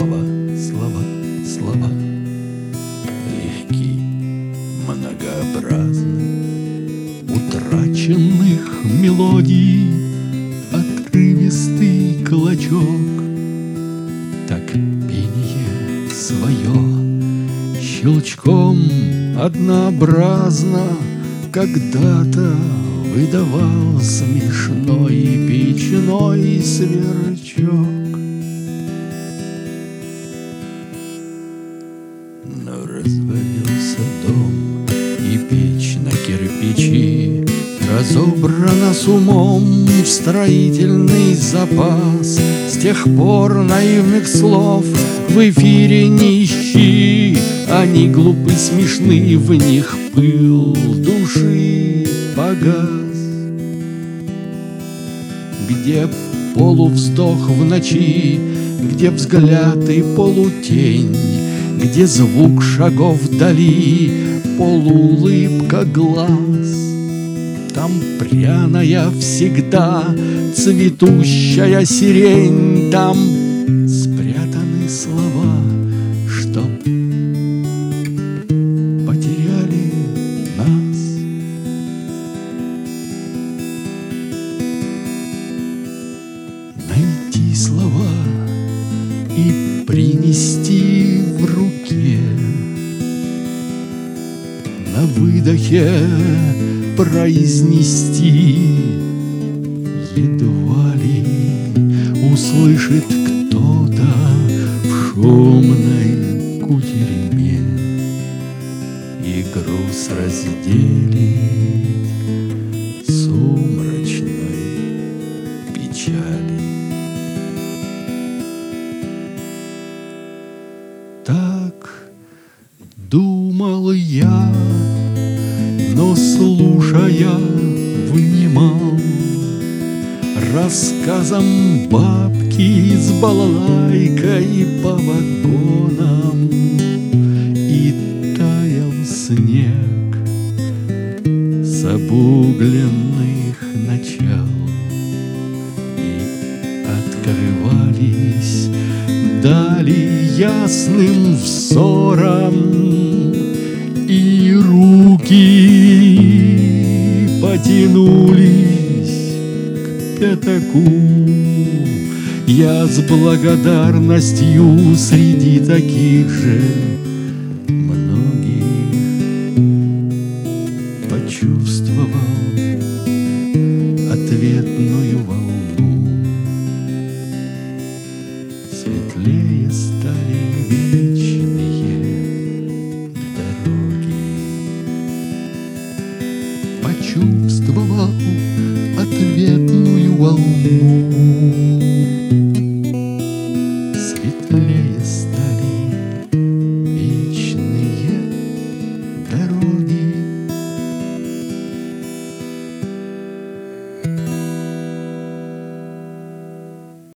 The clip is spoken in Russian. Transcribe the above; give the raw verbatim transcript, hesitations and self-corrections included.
слова, слова, слова, легки, многообразны, утраченных мелодий отрывистый клочок. Так пение свое щелчком однообразно когда-то выдавал смешной и печной сверчок. Но развалился дом, и печь на кирпичи разобрана с умом в строительный запас. С тех пор наивных слов в эфире не ищи, они глупы, смешны, в них пыл души погас. Где полувздох в ночи, где взгляд и полутень, где звук шагов вдали, полуулыбка глаз, там пряная всегда цветущая сирень, там спрятаны слова, чтоб потеряли нас. Найти слова и принести в руке, на выдохе произнести, едва ли услышит кто-то в шумной кутерьме, и груз разделит сумрачной печали. Так думал я, но, слушая, внимал рассказам бабки с балалайкой по вагонам, и таял снег с обугленных начал, и открывались дали ясным взором, и руки потянулись к пятаку. Я с благодарностью среди таких же многих почувствовал ответную волну. Светлее стали вечные дороги. Почувствовал ответную волну. Светлее стали вечные дороги.